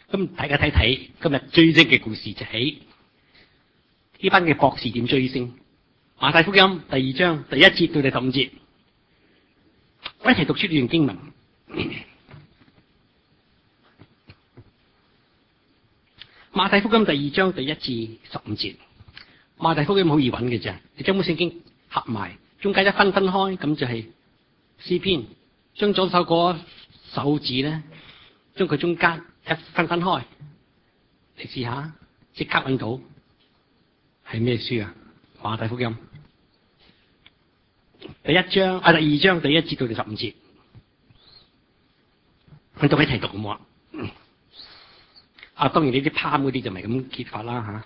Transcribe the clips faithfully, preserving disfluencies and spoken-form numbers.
咁大家睇睇今日追星嘅故事，就係呢班嘅博士點追星。馬太福音第二章第一節到第十五節，我一齊讀出呢段經文。馬太福音第二章第一至十五節。馬太福音好易揾嘅啫，你將本聖經合埋，中間一分分開，咁就係詩篇。將左手嗰手指咧，將佢中間一分分開，你試下，即刻揾到係咩書啊？馬太福音第一章啊，第二章第一節到第十五節，我哋一齊讀好唔好啊？啊，當然呢啲貪嗰啲就唔係咁揭發啦吓。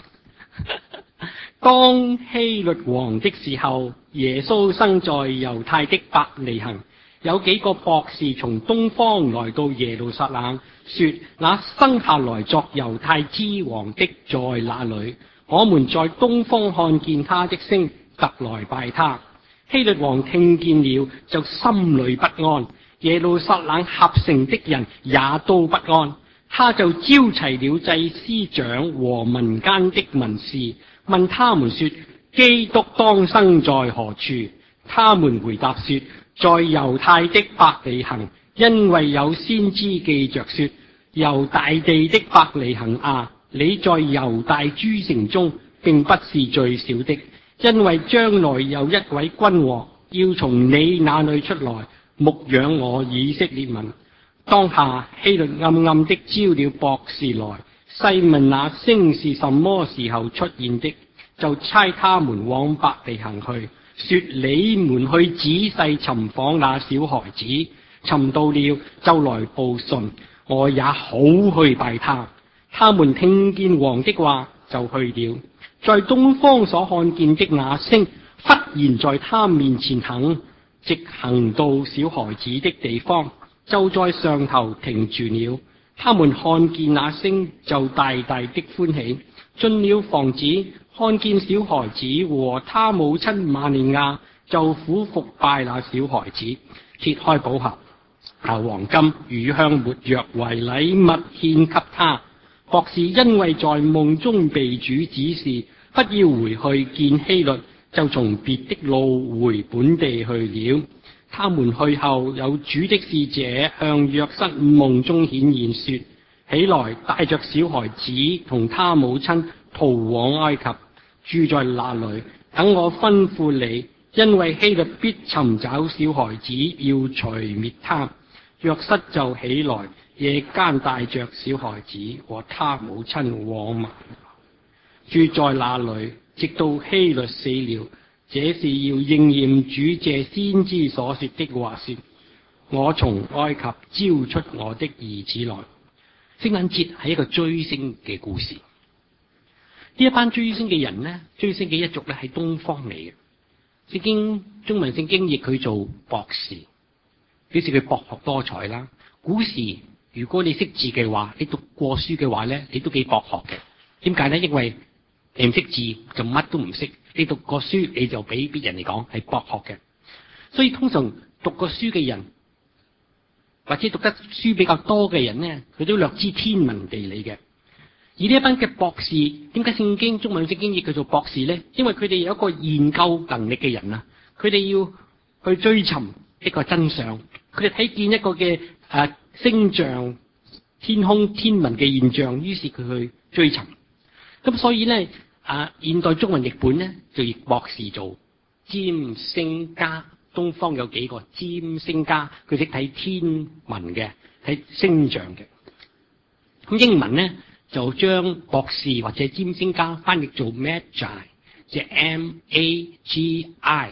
當希律王的時候，耶穌生在猶太的伯利恆。有幾個博士從東方來到耶路撒冷，說：那生下來作猶太之王的在哪裏？我們在東方看見他的星，特來拜他。希律王聽見了，就心裏不安，耶路撒冷合城的人也都不安。他就招齊了祭司長和民間的文士，問他們說：基督當生在何處？他們回答說：在猶太的伯利恆，因為有先知記着說：猶大地的伯利恆啊，你在猶大諸城中並不是最小的，因為將來有一位君王要從你那裏出來，牧養我以色列民。當下希律暗暗的招了博士來，細問那星是什麼時候出現的，就差他們往伯利恆去，說：你們去仔細尋訪那小孩子，尋到了就來報信，我也好去拜他。他們聽見王的話就去了，在東方所看見的那星忽然在他面前行，直行到小孩子的地方，就在上頭停住了。他們看見那星就大大的歡喜，進了房子，看見小孩子和他母親瑪利亞，就俯伏拜那小孩子，揭開寶盒，拿黃金、乳香、沒藥為禮物獻給他。博士因為在夢中被主指示不要回去見希律，就從別的路回本地去了。他們去後，有主的使者向約瑟夢中顯現說：起來，帶着小孩子同他母親逃往埃及，住在那裏，等我吩咐你，因為希律必尋找小孩子，要除滅他。約瑟就起來，夜間帶着小孩子和他母親往馬住在那裏，直到希律死了。這是要應驗主借先知所說的話，說：我從埃及招出我的兒子來。聖誕節係一個追星嘅故事。呢一班追星嘅人呢，追星嘅一族咧，係東方嚟嘅。聖經中文聖經譯佢做博士，表示佢博學多才啦。古時如果你識字嘅話，你讀過書嘅話咧，你都幾博學嘅。點解咧？因為你唔識字就乜都唔識。你讀過書，你就俾別人嚟講係博學嘅，所以通常讀過書嘅人，或者讀得書比較多嘅人呢，佢都略知天文地理嘅。而呢一班嘅博士，點解聖經中文聖經譯佢做博士呢？因為佢哋有一個研究能力嘅人啊，佢哋要去追尋一個真相，佢哋睇見一個嘅誒、啊、星象、天空天文嘅現象，於是佢去追尋。咁所以呢。啊！現代中文譯本咧就譯博士做占星家，東方有幾個占星家，佢識睇天文嘅，睇星象嘅。咁英文咧就將博士或者占星家翻譯做 Magi， 即係 M A G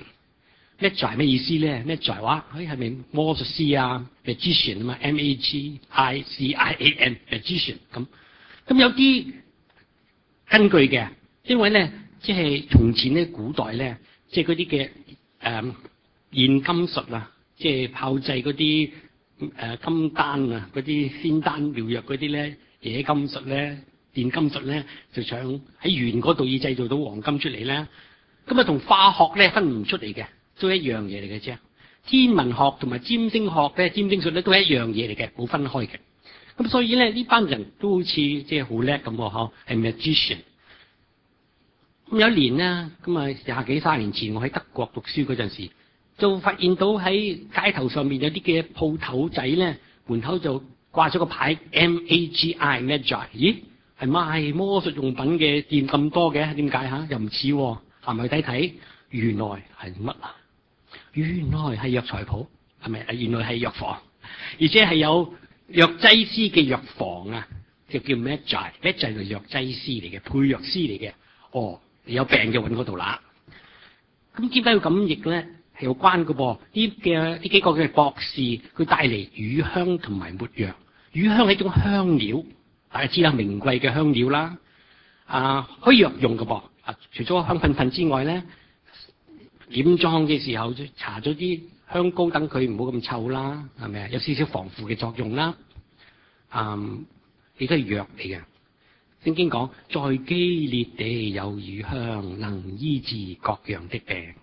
I。Magi 咩意思咧？Magi 話，誒係咪魔術師啊 ？Magician 啊嘛 ，M A G I C I A N，Magician 咁。咁有啲根據嘅。因為咧，即係從前咧，古代咧，即係嗰啲嘅誒煉金術啊，即係炮製嗰啲誒金丹啊，嗰啲仙丹妙藥嗰啲咧，冶金術咧，煉金術咧，就想喺鉛嗰度要製造到黃金出嚟咧。咁啊，同化學咧分唔出嚟嘅，都一樣嘢嚟嘅啫。天文學同埋占星學咧，占星術咧都係一樣嘢嚟嘅，冇分開嘅。 咁所以咧，呢班人都好似即係好叻咁喎，嗬，係 magician。咁有一年呢，咁啊廿幾三十年前，我喺德國讀書嗰陣時，就發現到喺街頭上面有啲嘅鋪頭仔咧，門口就掛咗個牌 M A G I Magi，咦，係賣魔術用品嘅店咁多嘅，點解嚇？又唔似喎，行埋去睇睇，原來係乜啊？原來係藥材鋪，係咪？原來係藥房，而且係有藥劑師嘅藥房啊，就叫 Magi，Magi 係藥劑師嚟嘅，配藥師嚟嘅。哦，你有病就揾嗰度啦。咁點解要咁譯咧？係有關嘅噃。呢嘅呢幾個嘅博士，佢帶嚟乳香同埋沒藥。乳香係一種香料，大家知啦，名貴嘅香料啦。啊，可以藥用嘅噃。啊，除咗香噴噴之外咧，染妝嘅時候搽咗啲香膏，等佢唔好咁臭啦，係咪啊？有少少防腐嘅作用啦。嗯，亦都係藥嚟嘅。聖經講，在基列地有乳香，能醫治各樣的病。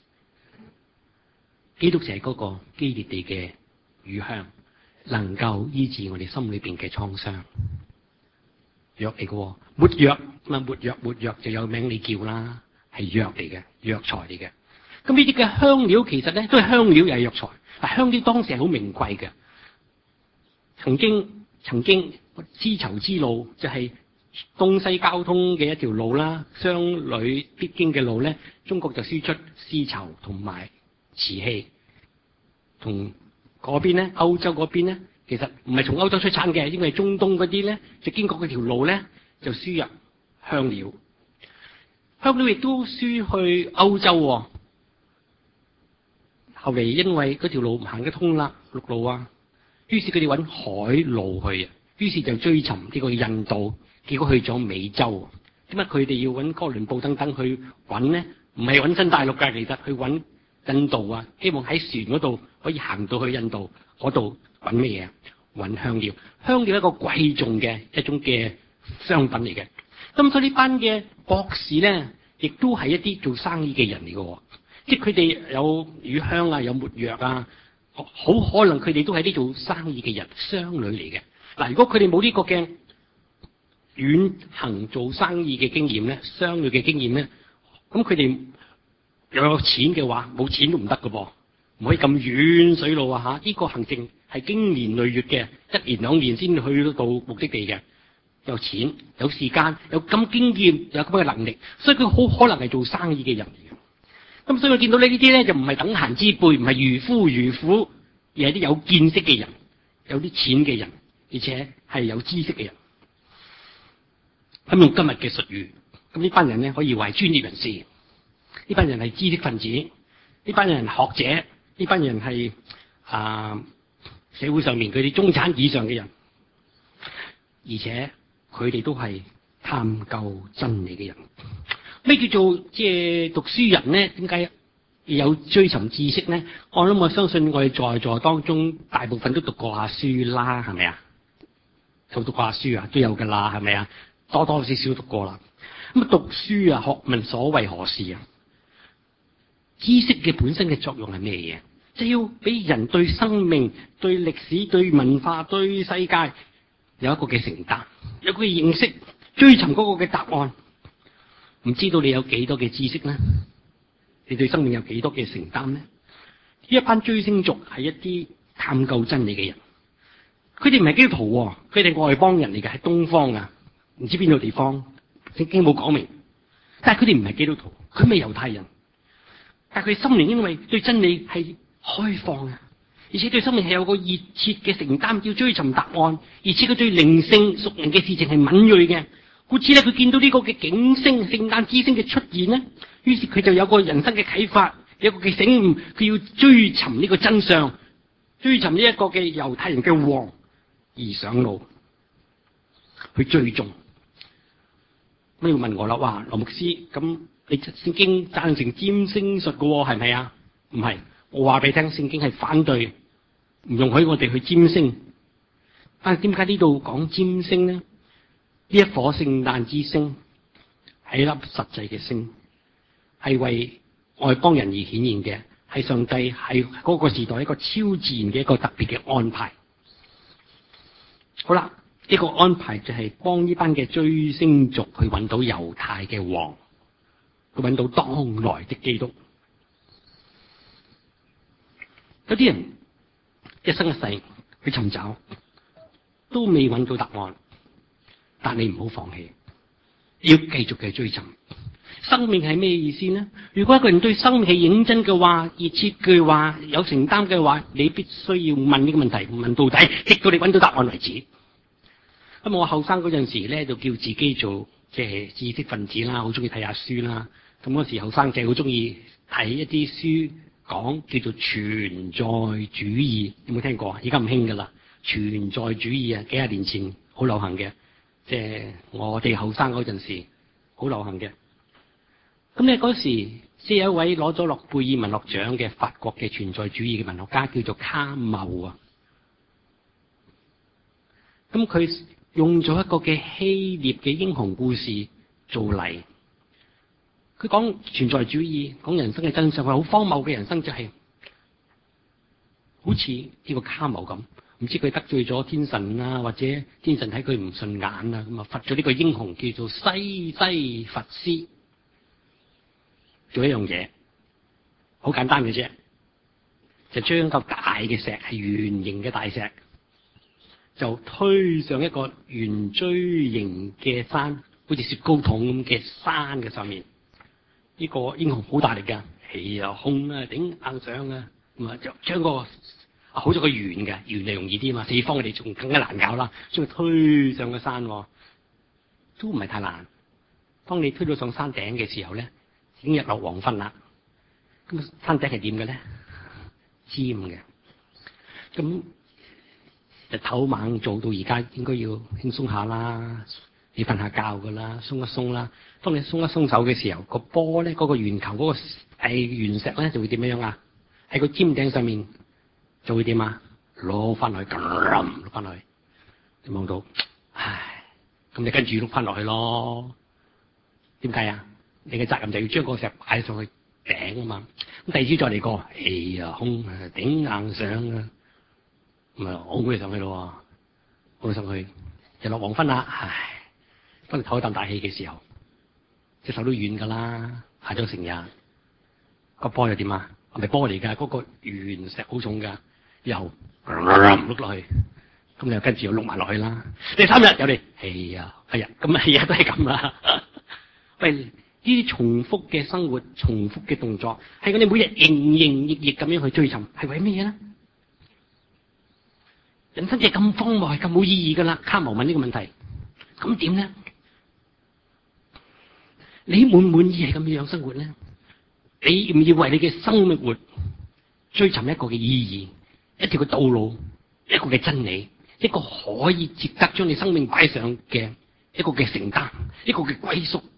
基督就係嗰個基列地嘅乳香，能夠醫治我哋心裏邊嘅創傷。藥嚟嘅，沒藥咁啊，沒藥沒藥就有名你叫啦，係藥嚟嘅，藥材嚟嘅。咁呢啲嘅香料其實咧都係香料又係藥材。嗱，香料當時係好名貴嘅。曾經曾經絲綢之路就係東西交通嘅一條路啦，商旅必經嘅路咧，中國就輸出絲綢同埋瓷器。同嗰邊咧，歐洲嗰邊咧，其實唔係從歐洲出產嘅，因為中東嗰啲咧就經過嗰條路咧就輸入香料。香料亦都輸去歐洲喎。後嚟因為嗰條路唔行得通啦，陸路啊，於是佢哋揾海路去啊，於是就追尋呢個印度，結果去咗美洲。點解佢哋要揾哥倫布等等去揾呢？唔係揾新大陸㗎，其實去揾印度啊，希望喺船嗰度可以行到去印度嗰度揾咩嘢？揾香料。香料係一個貴重嘅一種嘅商品嚟嘅。咁所以呢班嘅博士咧，亦都係一啲做生意嘅人嚟嘅。即係佢哋有乳香啊，有沒藥啊，好可能佢哋都係啲做生意嘅人，商旅嚟嘅。嗱，如果佢哋冇呢個嘅遠行做生意嘅經驗咧，商旅嘅經驗咧，咁佢哋又有錢嘅話，冇錢都唔得㗎噃，唔可以咁遠水路啊嚇！呢、這個行程係經年累月嘅，一年兩年先去到目的地嘅。有錢、有時間、有咁經驗、有咁嘅能力，所以佢好可能係做生意嘅人嚟嘅。咁所以我見到呢啲咧，就唔係等閒之輩，唔係愚夫愚婦，而係啲有見識嘅人，有啲錢嘅人，而且係有知識嘅人。咁用今日嘅術語，咁呢班人咧可以話係專業人士，呢班人係知識分子，呢班人係學者，呢班人係啊社會上面佢哋中產以上嘅人，而且佢哋都係探究真理嘅人。咩叫做即係讀書人咧？點解有追尋知識咧？我諗我相信我哋在座當中大部分都讀過下書啦，係咪啊？有讀過下書啊？都有噶啦，係咪啊？多多少少讀過啦。咁啊，讀書啊，學問所為何事啊？知識嘅本身嘅作用係咩嘢？就係要俾人對生命、對歷史、對文化、對世界有一個嘅承擔，有個嘅認識，追尋嗰個嘅答案。唔知道你有幾多嘅知識呢？你對生命有幾多嘅承擔呢？呢一班追星族係一啲探究真理嘅人，佢哋唔係基督徒，佢哋外邦人嚟嘅，喺東方啊，唔知邊度地方，聖經冇講明。但係佢哋唔係基督徒，佢唔係猶太人，但係佢心靈因為對真理係開放啊，而且對生命係有個熱切嘅承擔，要追尋答案，而且佢對靈性屬靈嘅事情係敏銳嘅。故此咧，佢見到呢個嘅景星、聖誕之星嘅出現咧，於是佢就有個人生嘅啟發，有個嘅醒悟，佢要追尋呢個真相，追尋呢一個嘅猶太人嘅王而上路去追蹤。咁你問我啦，哇，羅牧師，咁你聖經贊成占星術嘅喎，係咪啊？唔係，我話俾你聽，聖經係反對，唔容許我哋去占星。但係點解呢度講占星咧？呢一顆聖誕之星係一粒實際嘅星，係為外邦人而顯現嘅，係上帝係嗰個時代一個超自然嘅一個特別嘅安排。 好啦，呢個安排就係幫呢班嘅追星族去揾到猶太嘅王，去揾到當來的基督。有啲人一生一世去尋找，都未揾到答案，但你唔好放棄，要繼續嘅追尋。生命係咩意思呢？如果一個人對生命係認真嘅話，熱切嘅話，有承擔嘅話，你必須要問呢個問題，問到底，直到你揾到答案為止。咁我後生嗰陣時咧，就叫自己做即係知識分子啦，好中意睇下書啦。咁嗰時後生仔好中意睇一啲書，講叫做存在主義，有冇聽過啊？而家唔興噶啦，存在主義啊，幾廿年前好流行嘅，即係我哋後生嗰陣時好流行嘅。咁咧嗰時即係有一位攞咗諾貝爾文學獎嘅法國嘅存在主義嘅文學家，叫做卡繆啊。咁佢用咗一個嘅希臘嘅英雄故事做例，佢講存在主義，講人生嘅真相，係好荒謬嘅人生，就係好似呢個卡繆咁，唔知佢得罪咗天神啊，或者天神睇佢唔順眼啊，咁啊罰咗呢個英雄叫做西西弗斯做一樣嘢，好簡單嘅啫，就將一個大嘅石，係圓形嘅大石，就推上一個圓錐形嘅山，好似雪糕筒咁嘅山嘅上面。呢、這個英雄好大力噶，氣啊胸啊頂硬上啊，咁啊就將個好咗個圓嘅，圓係容易啲嘛，四方嘅地仲更加難搞啦。將佢推上個山，都唔係太難。當你推到上山頂嘅時候咧，已經日落黃昏啦。咁山頂係點嘅咧？尖嘅。咁日頭猛做到而家，應該要輕鬆下啦。你瞓下覺噶啦，鬆一鬆啦。當你鬆一鬆手嘅時候，個波咧，嗰個圓球嗰個係圓石咧，就會點樣啊？喺個尖頂上面就會點啊？攞翻落去，碌翻落去，你望到，唉，咁你跟住碌翻落去咯。點解啊？你嘅責任就要將個石擺上去頂啊嘛。咁第二朝再嚟過，哎呀，空頂硬上啊，咁啊，拱佢上去咯，拱上去，日落黃昏啦，唉。當你唞一啖大氣嘅時候，隻手都軟噶啦，行咗成日，個波又點啊？係咪波嚟噶？嗰、那個圓石好重噶，又碌落去，咁你又跟住又碌埋落去啦。第三日有嚟，哎呀，係啊，咁啊，日日都係咁啦。喂，呢啲重複嘅生活、重複嘅動作，係我哋每日營營役役咁樣去追尋，係為咩嘢咧？人生就係咁荒謬，係咁冇意義噶啦。卡繆問呢個問題，咁點咧？你滿唔滿意係咁樣生活咧？你要唔要為你嘅生命活追尋一個嘅意義，一條嘅道路，一個嘅真理，一個可以值得將你生命擺上嘅一個嘅承擔，一個嘅歸宿？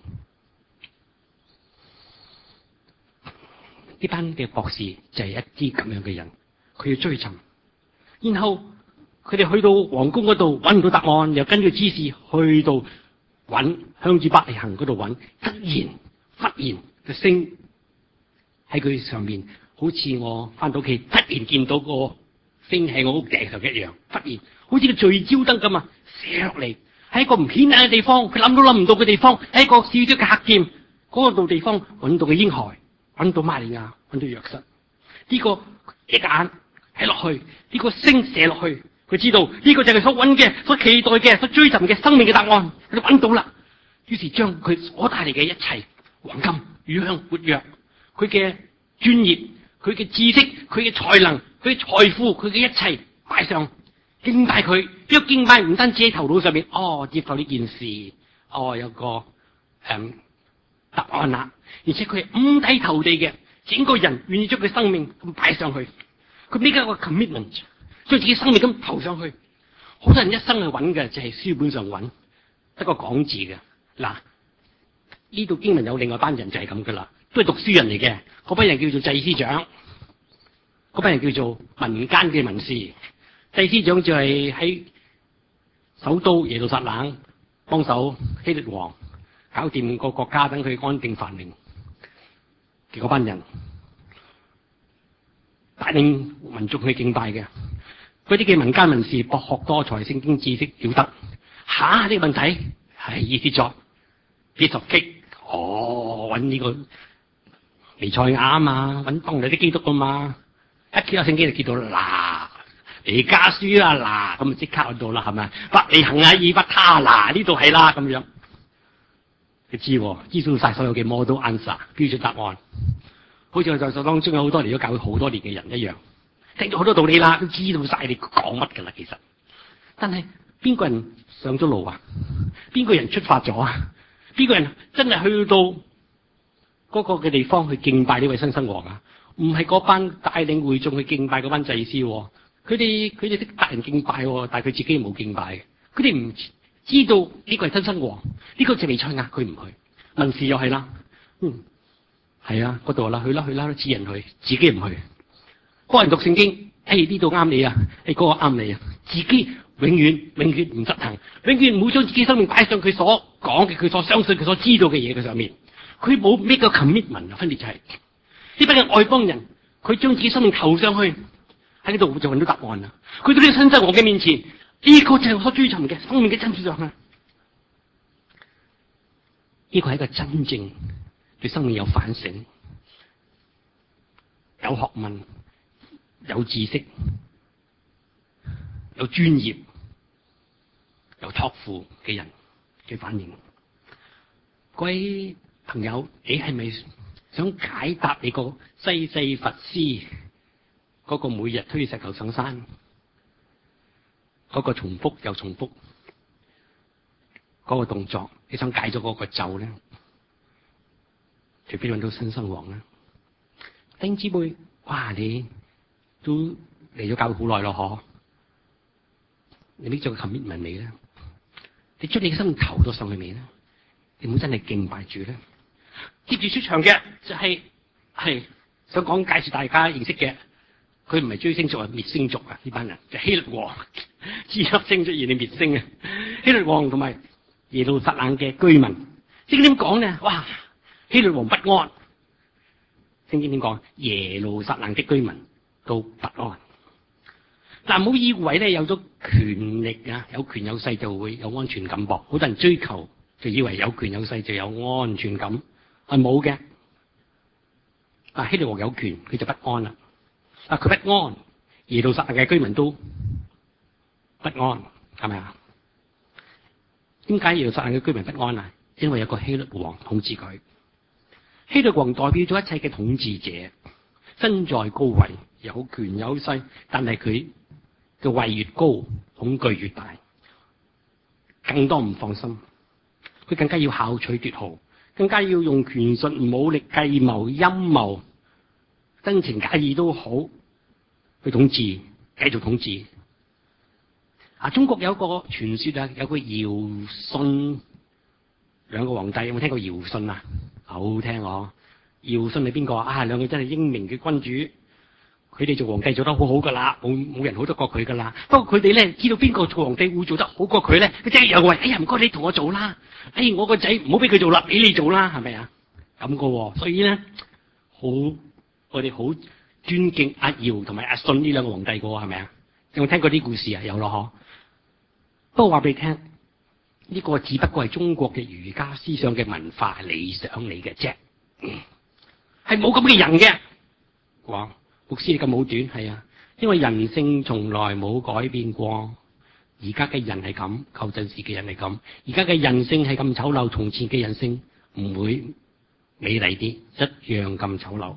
呢班嘅博士就係一啲咁樣嘅人，佢要追尋，然後佢哋去到皇宮嗰度揾唔到答案，又跟住指示去到揾向住伯利恆嗰度揾，突然忽然嘅星喺佢上面，好似我翻到屋企突然見到個星喺我屋頂上一樣，忽然好似個聚焦燈咁啊，射落嚟喺一個唔顯眼嘅地方，佢諗都諗唔到嘅地方，喺一個小小嘅黑劍嗰度地方揾到嘅嬰孩，揾到瑪利亞，揾到約瑟。呢、這個一眼睇落去，呢、這個星射落去。佢知道呢、這個就係佢所揾嘅、所期待嘅、所追尋嘅生命嘅答案，佢就揾到啦。於是將佢所帶嚟嘅一切黃金、乳香、活藥，佢嘅專業、佢嘅知識、佢嘅才能、佢嘅財富、佢嘅一切擺上敬拜佢。呢、這個敬拜唔單止喺頭腦上面，哦，接受呢件事，哦，有個誒、嗯、答案啦，而且佢係五體投地嘅，整個人願意將佢生命咁擺上去。佢呢個 commitment。將自己生命咁投上去，好多人一生去揾嘅就係書本上揾，得個講字嘅。嗱，呢度經文有另外班人就係咁噶啦，都係讀書人嚟嘅。嗰班人叫做祭司長，嗰班人叫做民間嘅文士。祭司長就係喺首都耶路撒冷幫手希律王搞掂個國家，等佢安定繁榮嘅嗰班人，帶領民眾去敬拜嘅。 嗰啲嘅民間文士博學多才，聖經知識了得。吓，呢個問題係意思作必十擊，哦，揾呢個彌賽亞啊嘛，揾當日啲基督啊嘛，一揭下聖經就見到嗱，彌迦書啦嗱，咁啊即刻揾到啦，係咪？伯利恆啊，以法他嗱，呢度係啦咁樣。佢知知道晒所有嘅 model answer 標準答案，好似我在座當中有好多嚟咗教會好多年嘅人一樣，聽咗好多道理啦，都知道晒你講乜噶啦。其實，但係邊個人上咗路啊？邊個人出發咗啊？邊個人真係去到嗰個嘅地方去敬拜呢位新生王啊？唔係嗰班帶領會眾去敬拜嗰班祭司，佢哋佢哋識帶人敬拜，但係佢自己冇敬拜，佢哋唔知道呢個係新生王，呢、這個就彌賽亞，佢唔去。文士又係啦，嗯，係啊，嗰度啦，去啦去啦，都指人去，自己唔去。幫人讀聖經，誒呢度啱你啊，誒嗰個啱你啊，自己永遠永遠唔執行，永遠唔會將自己生命擺上佢所講嘅、佢所相信、佢所知道嘅嘢嘅上面。佢冇 make 個 commitment 啊，分別就係呢班嘅外邦人，佢將自己生命投上去，喺呢度就揾到答案啦。佢到呢個新生王嘅面前，呢、這個就係我所追尋嘅生命嘅真相啊！呢個係一個真正對生命有反省、有學問、有知識、有專業、有託付嘅人嘅反應。各位朋友，你係咪想解答你個西西弗斯嗰個每日推石頭上山嗰個重複又重複嗰個動作？你想解咗嗰個咒咧？除非揾到新生王啦。弟兄姊妹，哇！你都嚟咗教會好耐咯，嗬？你搣咗個 commitment未咧？你將你嘅生命投咗上去未咧？你唔好真係敬拜主咧？接住出場嘅就係、是、係想講介紹大家認識嘅，佢唔係追星族，係滅星族啊！呢班人就是、希律王，支粒星出現你滅星啊！希律王同埋耶路撒冷嘅居民，聖經點講呢？哇！希律王不安，聖經點講？耶路撒冷的居民都不安。嗱，唔好以為咧有咗權力啊，有權有勢就會有安全感噃。好多人追求就以為有權有勢就有安全感，係冇嘅。啊，希律王有權，佢就不安啦。啊，佢不安，耶路撒冷嘅居民都不安，係咪啊？點解耶路撒冷嘅居民不安啊？因為有個希律王統治佢。希律王代表咗一切嘅統治者，身在高位，有權有勢，但係佢嘅位越高，恐懼越大，更多唔放心。佢更加要巧取奪豪，更加要用權術、武力、計謀、陰謀、真情假意都好去統治，繼續統治。啊，中國有個傳說啊，有個堯舜兩個皇帝，有冇聽過堯舜啊？好聽哦！堯舜係邊個啊？兩個真係英明嘅君主，佢哋做皇帝做得好好噶啦，冇冇人好得過佢噶啦。不過佢哋咧知道邊個做皇帝會做得好過佢咧，佢即係又話：哎呀，唔該你同我做啦！哎，我個仔唔好俾佢做啦，俾你做啦，係咪啊？咁個，所以咧好，我哋好尊敬阿堯同埋阿舜呢兩個皇帝個，係咪啊？有冇聽過啲故事啊？有咯，嗬。不過話俾你聽。呢個只不過係中國嘅儒家思想嘅文化理想嚟嘅啫，係冇咁嘅人嘅。哇，牧師你咁武斷，係啊，因為人性從來冇改變過，而家嘅人係咁，舊陣時嘅人係咁，而家嘅人性係咁醜陋，從前嘅人性唔會美麗啲，一樣咁醜陋。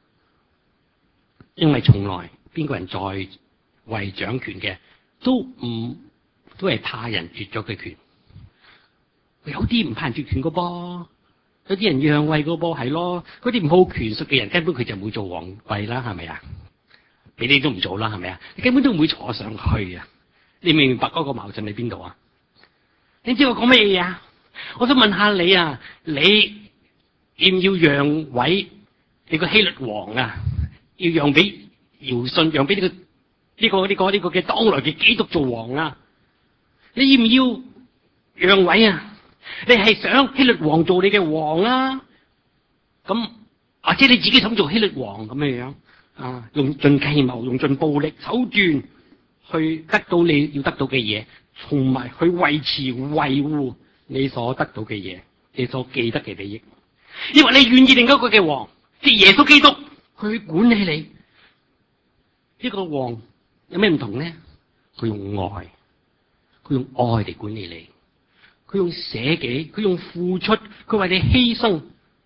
因為從來邊個人在位掌權嘅，都唔都係怕人奪咗佢權。有啲唔怕人奪權個噃，有啲人讓位個噃，係咯。嗰啲唔好權術嘅人，根本佢就唔會做皇位啦，係咪啊？俾你都唔做啦，係咪啊？你根本都唔會坐上去啊！你明唔明白嗰個矛盾喺邊度啊？你知我講咩嘢啊？我想問下你啊，你要唔要讓位？你個希律王啊，要讓俾堯舜，讓俾呢個呢個呢個呢個嘅當來嘅基督做王啊？你要唔要讓位啊？你係想希律王做你嘅王啊？咁或者你自己想做希律王咁嘅樣啊？用盡計謀，用盡暴力手段去得到你要得到嘅嘢，同埋去維持維護你所得到嘅嘢，你所記得嘅利益。因為你願意另一個嘅王，即係耶穌基督去管理你。呢個王有咩唔同呢？佢用愛，佢用愛嚟管理你，佢用捨己，佢用付出，佢為你犧牲，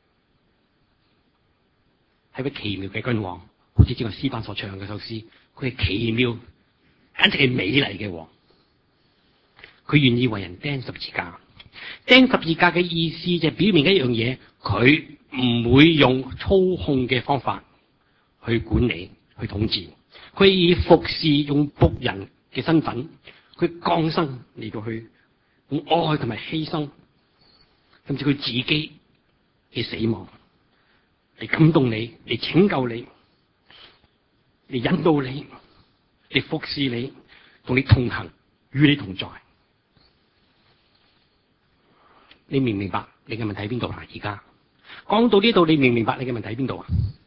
係個奇妙嘅君王。好似正話詩班所唱嘅首詩，佢係奇妙，簡直係美麗嘅王。佢願意為人釘十字架。釘十字架嘅意思就係表明一樣嘢，佢唔會用操控嘅方法去管理、去統治。佢以服侍、用僕人嘅身份，佢降生嚟到去用愛同埋犧牲，甚至佢自己嘅死亡嚟感動你，嚟拯救你，嚟引導你，嚟服侍你，同你同行，與你同在。你明唔明白你嘅問題喺邊度啊？而家講到呢度，你明唔明白你嘅問題喺邊度啊？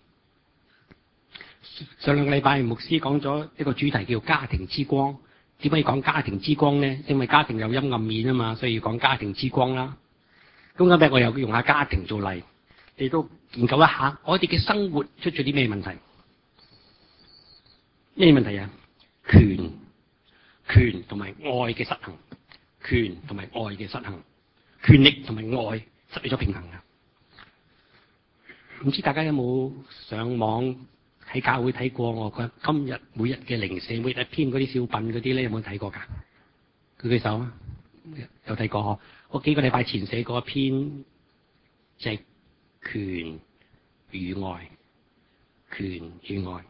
上兩個禮拜牧師講咗一個主題叫家庭之光。點解要講家庭之光呢？因為家庭有陰暗面啊嘛，所以要講家庭之光啦。咁今日我又用下家庭做例，你都研究一下我哋嘅生活出咗啲咩問題？咩問題啊？權權同埋愛嘅失衡，權同埋愛嘅失衡，權力同埋愛失去咗平衡啊！唔知大家有冇上網喺教會睇過我嘅今日每日嘅零舍每日篇嗰啲小品嗰啲咧？有冇睇過㗎？舉舉手啊！有睇過嗬？我幾個禮拜前寫過一篇，就係權與愛，權與愛，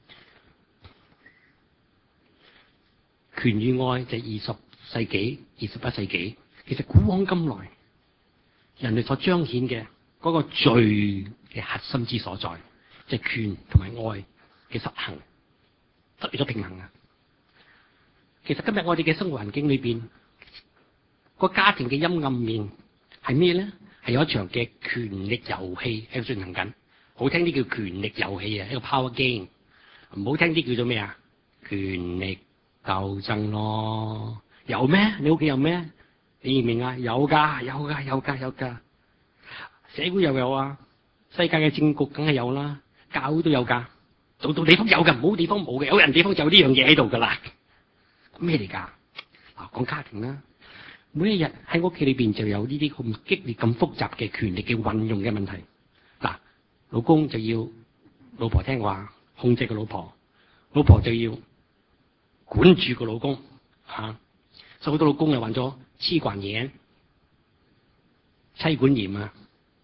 權與愛就係二十世紀、二十一世紀，其實古往今來人類所彰顯嘅嗰個罪嘅核心之所在，就係權同埋愛嘅失衡，失去咗平衡啊！其實今日我哋嘅生活環境裏邊，個家庭嘅陰暗面係咩咧？係有一場嘅權力遊戲喺度進行緊。好聽啲叫權力遊戲啊，一個 power game。唔好聽啲叫做咩啊？權力鬥爭咯。有咩？你屋企有咩？你明唔明啊？有噶，有噶，有噶，有噶。社會又有啊，世界嘅政局梗係有啦，教會都有噶，做到地方有噶，冇地方冇嘅，有人地方就有呢樣嘢喺度噶啦。咩嚟噶？嗱，講家庭啦，每一日喺屋企裏邊就有呢啲咁激烈、咁複雜嘅權力嘅運用嘅問題。嗱，老公就要老婆聽話，控制個老婆；老婆就要管住個老公，吓、啊。所以好多老公又患咗妻管嚴、妻管嚴啊！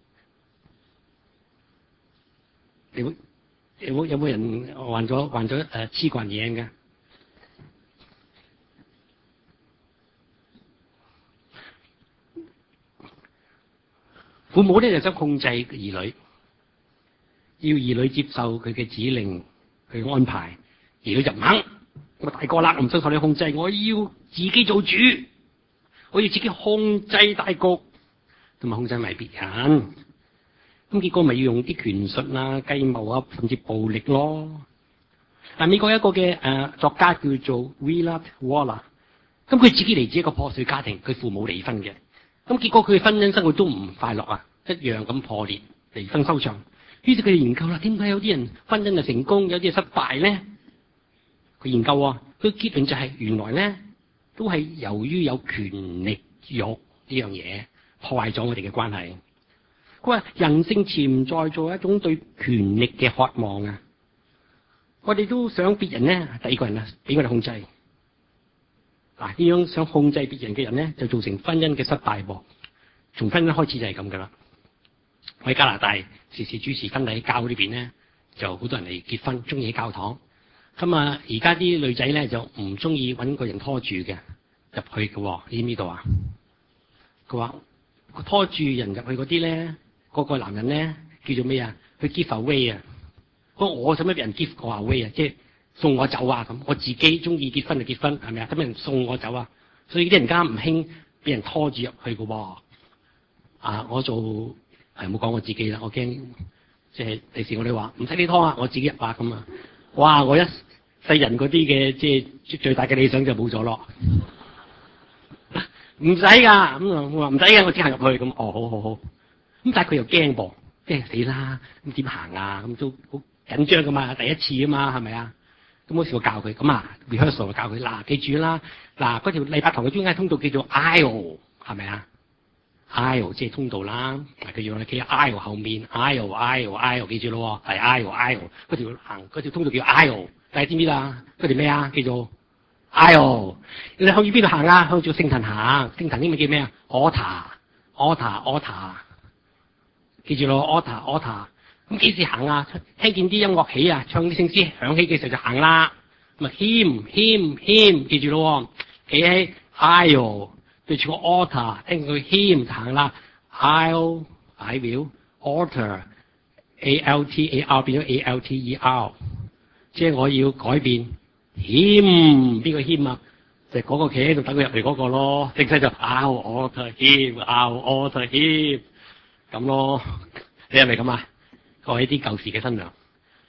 有冇有冇有冇人患咗患咗誒妻管嚴嘅？父母咧就想控制兒女，要兒女接受佢嘅指令、佢嘅安排，兒女就唔肯。我大個啦，我唔想受你控制，我要自己做主，我要自己控制大局，同埋控制埋別人。咁結果咪要用啲權術啊、計謀啊，甚至暴力咯。但美國有一個嘅誒、呃、作家叫做 Willard Waller， 咁佢自己嚟自一個破碎家庭，佢父母離婚嘅。咁結果佢嘅婚姻生活都唔快樂啊，一樣咁破裂，離婚收場。於是佢哋研究啦，點解有啲人婚姻就成功，有啲失敗咧？佢研究啊，佢結論就係、是、原來咧都係由於有權力欲呢樣嘢破壞咗我哋嘅關係。佢話人性潛在做一種對權力嘅渴望啊，我哋都想別人咧，第二個人啊俾我哋控制。嗱，呢樣想控制別人嘅人咧，就造成婚姻嘅失敗噃。從婚姻開始就係咁噶啦。我喺加拿大時時主持婚禮，教會呢邊咧就好多人嚟結婚，中意喺教堂。咁啊，而家啲女仔咧就唔中意揾個人拖住嘅入去嘅，你知唔知道啊？佢話拖住人入去嗰啲咧，個個男人咧叫做咩啊？去 give away 啊！不過我使乜俾人 give away 啊？即係送我走啊咁。我自己中意結婚就結婚，係咪啊？使乜人送我走啊？所以啲人家唔興俾人拖住入去嘅喎。啊，我做係冇講我自己啦，我驚即係第時我哋話唔使你拖啊，我自己入啊咁啊。哇！我一世人嗰啲嘅即係最大嘅理想就冇咗咯。唔使噶，咁啊我話唔使嘅，我只行入去咁。哦，好好好。咁但係佢又驚噃，即係死啦，咁點行啊？咁都好緊張噶嘛，第一次啊嘛，係咪啊？咁嗰時我教佢，咁啊 rehearsal 教佢，嗱記住啦，嗱嗰條禮拜堂嘅中間通道叫做 aisle， 係咪啊 ？aisle 即係通道啦，嗱記住我哋企喺 aisle 後面 ，aisle aisle aisle 記住咯，係 aisle aisle 嗰條行嗰條通道叫 aisle， 大家知唔知啊？嗰條咩啊？叫做 aisle， 你向住邊度行啊？向住聖壇行，聖壇英文叫咩啊 ？altar altar altar， 記住咯 altar altar。咁幾時行啊？聽見啲音樂起啊，唱啲聖詩響起嘅時候就行啦。咁啊 hymn hymn hymn， 記住咯，企喺 aisle 對住個 altar， 聽佢 hymn 就行啦。aisle I will alter A L T A R 變咗 A L T E R， 即係我要改變 hymn， 邊個 hymn 啊？就係嗰個企喺度等佢入嚟嗰個咯。正式就 I'll alter him I'll alter him 咁咯。你係咪咁啊？過一啲舊時嘅新娘，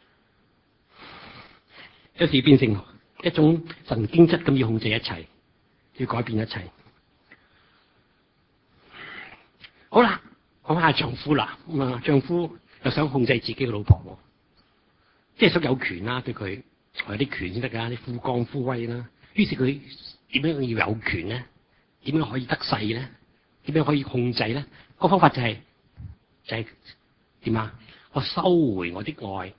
有時變成一種神經質咁要控制一切，要改變一切。好啦，講下丈夫啦。咁啊，丈夫又想控制自己嘅老婆，即係想有權啦，對佢有啲權先得噶，啲富降富威啦。於是佢點樣要有權咧？點樣可以得勢咧？點樣可以控制咧？個方法就係、是、就係點啊？我收回我的愛，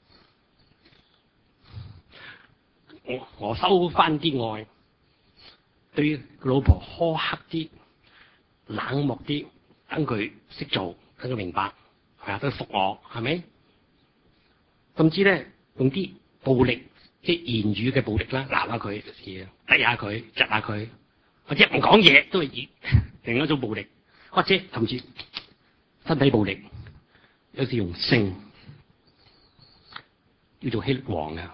我我收翻啲愛，對老婆苛刻啲、冷漠啲，等佢識做，等佢明白，係啊，等佢服我，係咪？甚至咧用啲暴力，即係言語嘅暴力啦，鬧下佢，打下佢，窒下佢，或者唔講嘢都係以另一種暴力，或者甚至身體暴力。有時用性，叫做希律王嘅，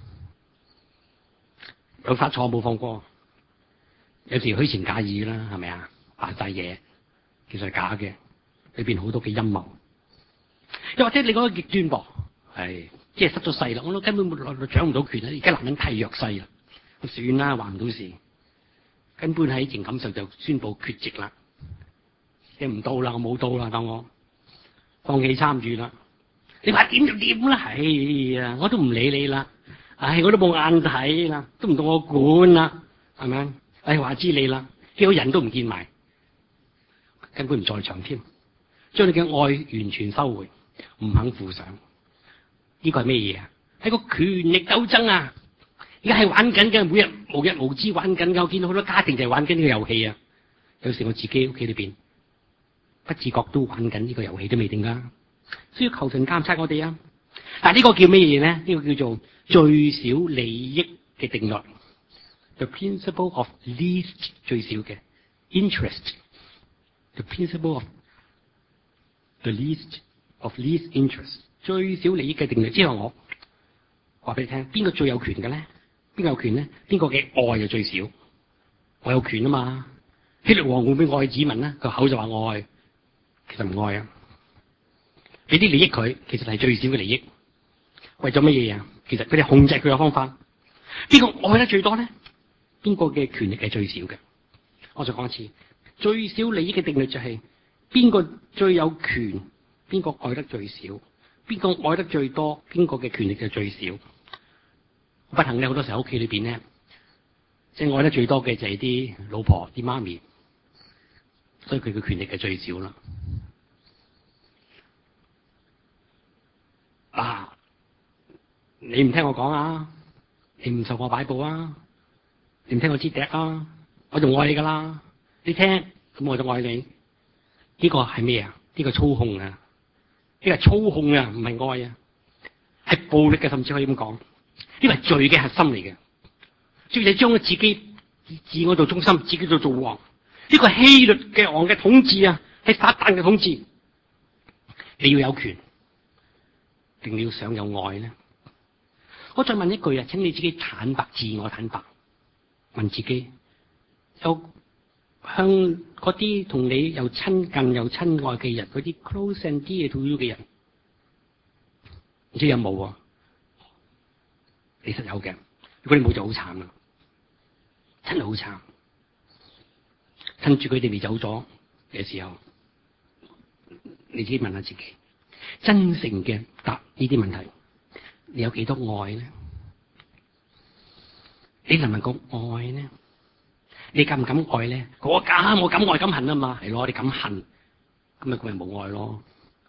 有發錯冇放過，有時虛情假意啦，係咪啊？扮晒嘢，其實係假嘅，裏邊好多嘅陰謀。又或者你講個極端噃，係即係失咗勢啦，我都根本冇掌唔到權啦。而家男人太弱勢啦，咁算啦，話唔到事，根本喺情感上就宣布缺席啦，即係唔到啦，我冇到啦，當我。放棄參與啦！你話點就點啦，哎呀，我都唔理你啦，唉，我都冇眼睇啦，都唔到我管啦，係咪？唉，話知你啦，幾個人都唔見埋，根本唔在場添，將你嘅愛完全收回，唔肯負上。呢個係咩嘢啊？係個權力鬥爭啊！而家係玩緊嘅，每日無日無之玩緊嘅。我見到好多家庭就係玩緊呢個遊戲啊！有時我自己屋企裏邊。不自覺都玩緊呢個遊戲都未定噶，需要求神監察我哋啊！但係呢個叫咩嘢咧？呢、這個叫做最少利益嘅定律 ，the principle of least 最少嘅 interest，the principle of the least of least interest 最少利益嘅定律。之後我話俾你聽，邊個最有權嘅咧？邊個有權咧？邊個嘅愛就最少？我有權啊嘛！希律王會唔會愛子民咧？個口就話愛。其實唔愛啊，俾啲利益佢，其實係最少嘅利益。為咗乜嘢啊？其實佢哋控制佢嘅方法，邊個愛得最多咧？邊個嘅權力係最少嘅？我再講一次，最少利益嘅定律就係邊個最有權，邊個愛得最少，邊個愛得最多，邊個嘅權力就最少。不幸咧，好多時候屋企裏邊咧，即係愛得最多嘅就係啲老婆、啲媽咪。所以佢嘅權力係最少啦。啊，你唔聽我講啊，你唔受我擺布啊，你唔聽我支笛啊，我就愛你噶啦。你聽，咁我就愛你。呢、這個係咩啊？呢、這個操控啊，呢、這個係操控啊，唔係愛啊，係暴力嘅，甚至可以咁講。呢個係罪嘅核心嚟嘅，所以你將咗自己自我做中心，自己做做王。呢個希律嘅王嘅統治啊，係撒旦嘅統治。你要有權，定你要想有愛呢？我再問一句啊，請你自己坦白，自我坦白，問自己：有向嗰啲同你又親近又親愛嘅人，嗰啲 close and dear to you 嘅人，唔知有冇啊？其實有嘅。 如果你冇就好慘啦，真係好慘。趁住佢哋未走咗嘅時候，你自己問下自己，真誠嘅答呢啲問題，你有幾多愛呢？你能唔能夠愛呢？你敢唔敢愛呢？我敢，我敢愛敢恨啊嘛，係咯，你敢恨，咁咪佢咪冇愛咯？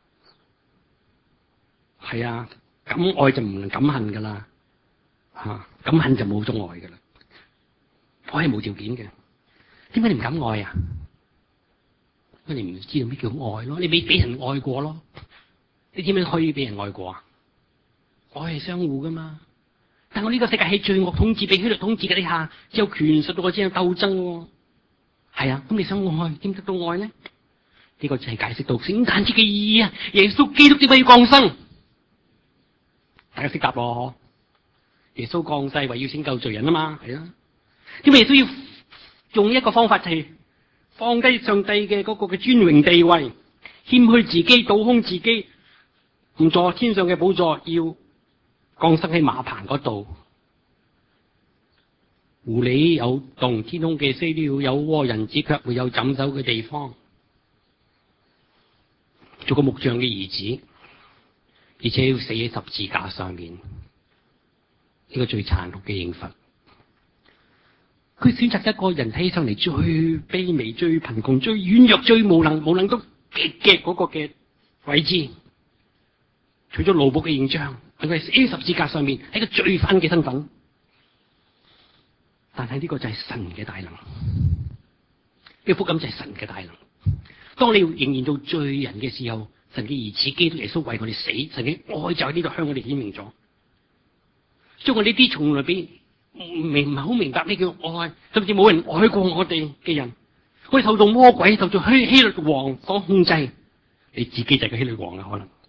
係啊，敢愛就唔能敢恨噶啦，吓、啊，敢恨就冇咗愛噶啦。愛係無條件嘅，點解你唔敢愛啊？因為你唔知道咩叫愛咯，你未俾人愛過咯，你點樣可以俾人愛過啊？愛係相互噶嘛。但我呢個世界係罪惡統治、被希律統治嘅底下，只有權術，我只有鬥爭。係啊，咁你想愛，點得到愛呢？呢、這個就係解釋到聖誕節嘅意義啊！耶穌基督點解要降生？大家識答咯？耶穌降世為要拯救罪人啊嘛，係啊。點解耶穌要用一個方法，就係放低上帝嘅嗰個嘅尊榮地位，謙虛自己，倒空自己，唔坐天上嘅寶座，要降生喺馬棚嗰度。狐狸有洞，天空嘅飛鳥有窩，人子卻沒有枕首嘅地方。做個木匠嘅兒子，而且要死喺十字架上面，呢、這個最殘酷嘅刑罰。佢選擇一個人睇起上嚟最卑微、最貧窮、最軟弱、最無能、無能到極嘅嗰個嘅位置，除咗奴僕嘅形象，佢係死喺十字架上面，係個罪犯嘅身份。但係呢個就係神嘅大能，呢、這個福音就係神嘅大能。當你仍然做罪人嘅時候，神嘅兒子基督耶穌為我哋死，神嘅愛就喺呢度向我哋顯明咗。將我呢啲從來俾明唔係好明白咩叫愛，甚至冇人愛過我哋嘅人，我哋受到魔鬼、受到希希律王所控制，你自己就係個希律王啦。可能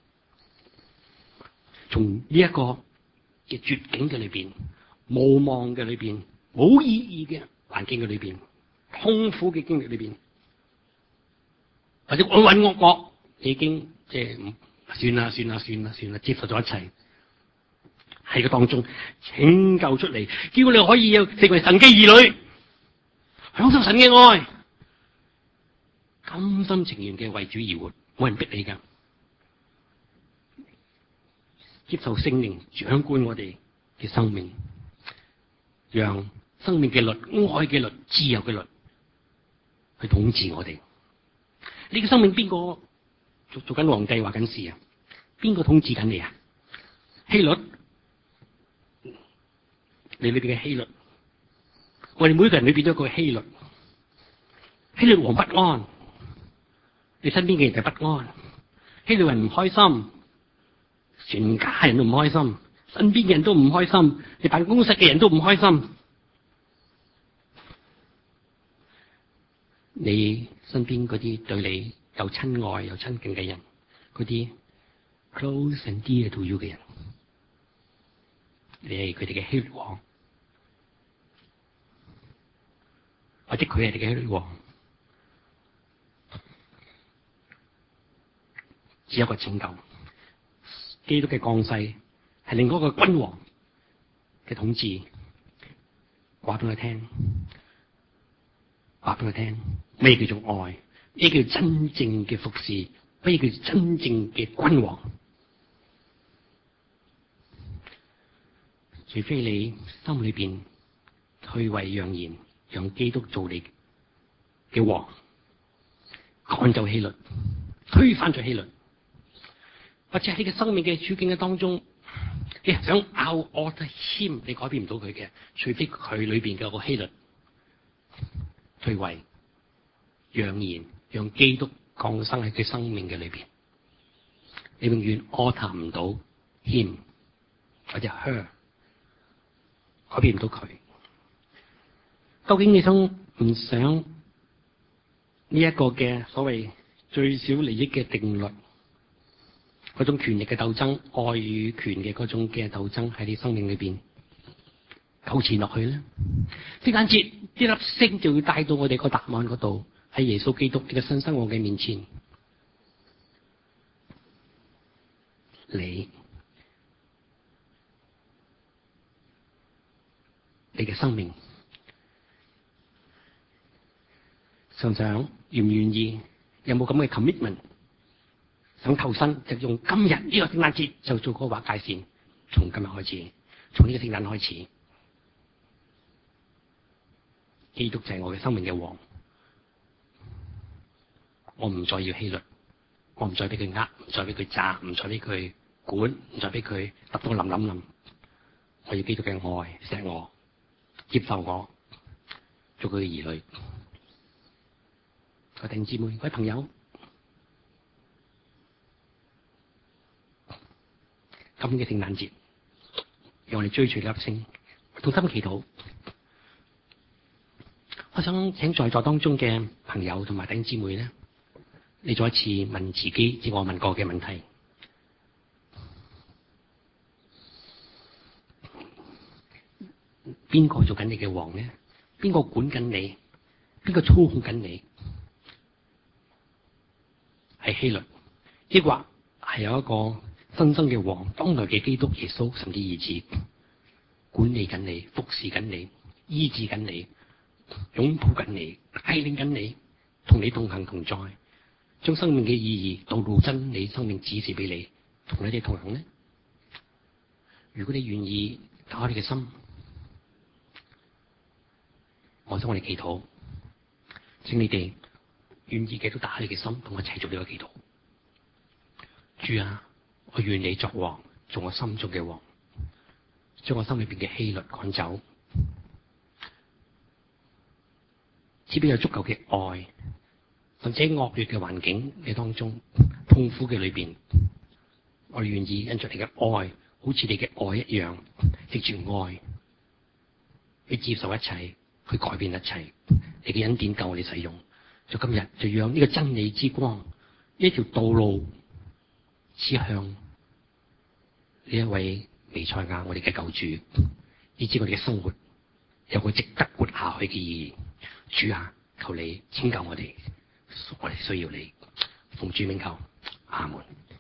從呢一個嘅絕境嘅裏邊、無望嘅裏邊、冇意義嘅環境嘅裏邊、痛苦嘅經歷裏邊，或者渾渾噩噩，已經即係唔算啦，算啦，算啦，算啦，接受咗一切，喺個當中拯救出嚟，叫你可以有成為神嘅兒女，享受神嘅愛，甘心情願嘅為主而活，冇人逼你噶，接受聖靈掌管我哋嘅生命，讓生命嘅律、愛嘅律、自由嘅律去統治我哋。你嘅生命邊個做做緊皇帝話緊事啊？邊個統治緊你啊？希律，你裏邊嘅希律，我哋每個人裏邊都有個希律。希律王不安，你身邊嘅人就不安。希律人唔開心，全家人都唔開心，身邊嘅人都唔開心，你辦公室嘅人都唔開心。你身邊嗰啲對你有親愛有親近嘅人，嗰啲 close and dear to you 嘅人，你係佢哋嘅希律王，或者佢係你嘅希律王，只有一個拯救，基督嘅降世係另外一個君王嘅統治。話俾佢聽，話俾佢聽，咩叫做愛？咩叫真正嘅服侍？咩叫真正嘅君王？除非你心裏邊去為揚言，讓基督做你嘅王，趕走希律，推翻咗希律，或者喺你嘅生命嘅處境嘅當中，你想 out of him，你改變唔到佢嘅，除非佢裏邊嘅個希律退位，揚言讓基督降生喺佢生命嘅裏邊，你永遠 alter 唔到 him 或者 her， 改變唔到佢。究竟你想唔想呢一個嘅所謂最少利益嘅定律，嗰種權力嘅鬥爭、愛與權嘅嗰種嘅鬥爭喺你生命裏邊糾纏落去咧？聖誕節呢粒星就會帶到我哋個答案嗰度，喺耶穌基督呢個新生活嘅面前，你你嘅生命。想唔想？願唔願意？有冇咁嘅 commitment？ 想投身就用今日呢個聖誕節就做嗰個劃界線，從今日開始，從呢個聖誕開始，基督就係我嘅生命嘅王。我唔再要希律，我唔再俾佢呃，唔再俾佢詐，唔再俾佢管，唔再俾佢揼到我冧冧冧。我要基督嘅愛錫我，接受我，做佢嘅兒女。各位弟兄姊妹，各位朋友，今年嘅聖誕節，讓我哋追隨粒星，同心祈禱。我想請在座當中嘅朋友同埋弟兄姊妹咧，你再一次問自己，似我問過嘅問題：邊個做緊你嘅王呢？邊個管緊你？邊個操控緊你？係希律，抑或係有一個新生嘅王，當來嘅基督耶穌，甚至兒子管理緊你、服侍緊你、醫治緊你、擁抱緊你、帶領緊你，同你同行同在，將生命嘅意義、道路、真理、生命指示俾你，同你哋同行呢？如果你願意打開你嘅心，我想我哋祈禱，請你哋願意嘅都打開你嘅心，同我一齊做呢個祈禱。主啊，我願你作王，做我心中嘅王，將我心裏邊嘅希律趕走，只俾有足夠嘅愛，甚至喺惡劣嘅環境嘅當中，痛苦嘅裏邊，我願意因着你嘅愛，好似你嘅愛一樣，藉住愛去接受一切，去改變一切。你嘅恩典夠我哋使用，就今日就讓呢個真理之光，呢條道路指向呢一位彌賽亞，我哋嘅救主，以致我哋嘅生活有個值得活下去嘅意義。主啊，求你拯救我哋，我哋需要你，奉主名求，阿門。